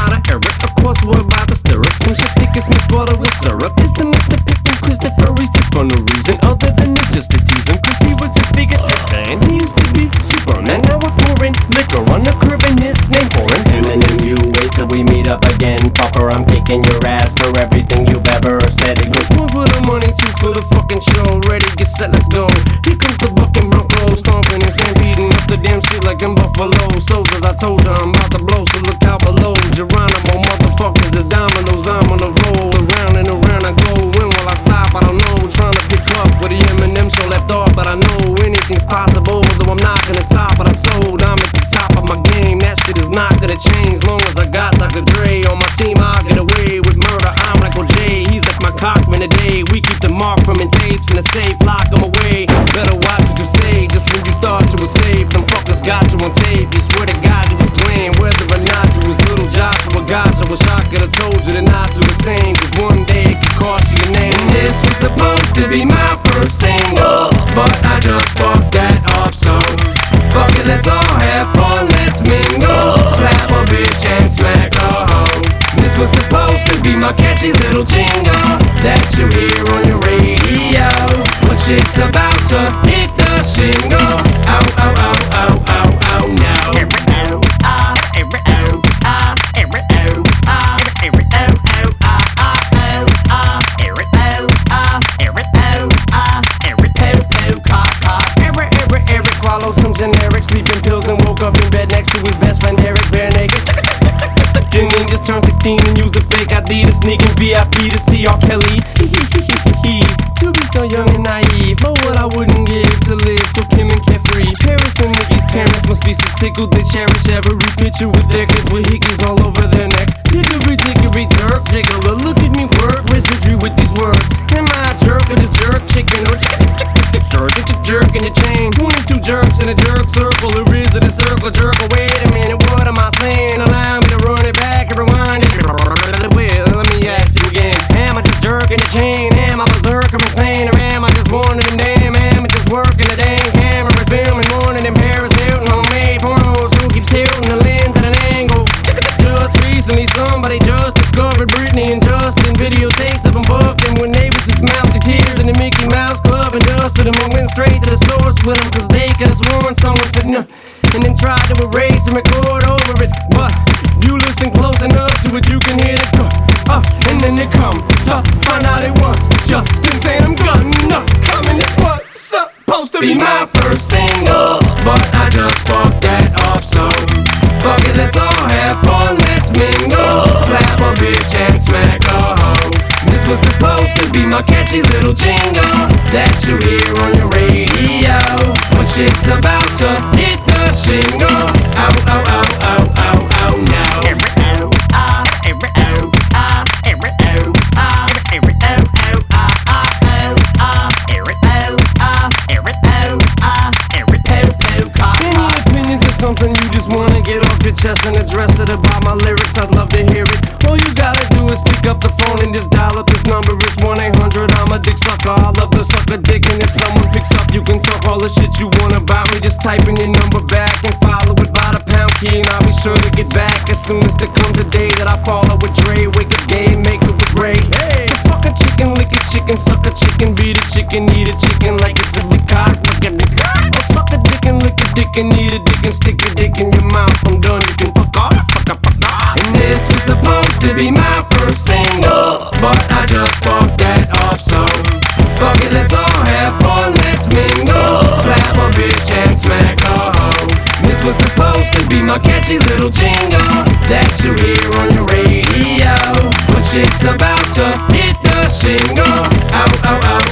to air it. Of course we're about to stir up some shit thick as Miss Butter with syrup. It's the Mr. Pippin Christopher Reese just for no reason other than just to tease him, cause he was his biggest fan. He used to be Superman, now we're pouring liquor on the curb and his name foreign. Eminem, you wait till we meet up again. Popper, I'm kicking your ass for everything you've ever said. It goes one for the money, two for the fucking show. Ready, get set, let's go. Here comes the bucking Bronco, stomping and stampeding up the damn street like them buffalo soldiers. I told you I'm about to blow, so look out below. Geronimo, motherfuckers is dominoes. I'm on the roll, around and around I go. When will I stop? I don't know. Trying to pick up where the Eminem show left off, but I know anything's possible. Though I'm not gonna top, but I sold. I'm at the top of my game. That shit is not gonna change. Long as I got Dr. Dre on my team, I'll get away with murder. I'm like OJ, he's like my Cochran today. We keep the mark from in tapes in the safe, lock them away. Better watch what you say, just when you thought you were safe. Them fuckers got you on tape. You swear to God you was playing, whether or not you was little Joshua. Gosh, I wish I could've told you to not do the same, cause one day it could cost you your name. This was supposed to be my first single, but I just fucked that up, so fuck it, let's all have fun, let's mingle. Slap a bitch and smack a hoe. This was supposed to be my catchy little jingle that you hear on your radio when shit's about to hit the shingle. Ow, ow, ow, ow, ow, ow, now. Swallowed some generic sleeping pills and woke up in bed next to his best friend Eric, bare naked. Janine just turned 16 and used a fake ID to sneak in VIP to see R. Kelly. To be so young and naive, oh what I wouldn't give to live so Kim and carefree. Paris and Nicki's parents must be so tickled they cherish every picture with their kids with hickeys all over their necks. Hickory dickory dirt, tickler, look at me work wizardry with these words. Am I a jerk or just jerk chicken or jerk in your chain? 22 jerks in a jerk circle, or is it a circle jerk? Oh, wait a minute, what am I saying? Allow me to run it back and rewind it. Let me ask you again. Am I just jerking the chain? Am I berserk or insane? Or am I just one of them damn amateurs working the dang cameras, filming one of them Paris Hilton homemade pornos who keeps tilting the lens at an angle? Just recently somebody just discovered Britney and Justin videotapes of them fucking when they was just mouth the tears in the Mickey Mouse Club and dusted them and went straight to the source with them cause they could've sworn someone said no and then tried to erase and record over it. But if you listen close enough to it you can hear it go and then it come to find out it was Justin saying I'm gonna come and this was supposed to be my first single, but I just fucked that up, so fuck it, let's all have fun, let's mingle. Slap a bitch and smack a hoe. This was supposed to be my catchy little jingle that you hear on your radio when shit's about to hit the shingle. Ow, ow, ow, ow, ow, ow, now. Something you just wanna get off your chest and address it about my lyrics, I'd love to hear it. All you gotta do is pick up the phone and just dial up this number. It's 1-800 I'm a dick sucker. I love to suck a dick, and if someone picks up you can talk all the shit you want about me. Just type in your number back and follow it by the pound key, and I'll be sure to get back as soon as there comes a day that I follow with Dre. Wake up gay, make it with Ray. So fuck a chicken, lick a chicken, suck a chicken, beat a chicken, eat a chicken like it's a big cock. Fuck a dick. Or suck a dick and lick a dick and eat a dick and stick a dick in your mouth. I'm done, you can fuck off, fuck up, fuck off. And this was supposed to be my first single, but I just fucked that up, so fuck it, let's all have fun, let's mingle. Slap a bitch and smack a hoe. This was supposed to be my catchy little jingle that you hear on your radio when shit's about to hit the shingle. Ow, ow, ow.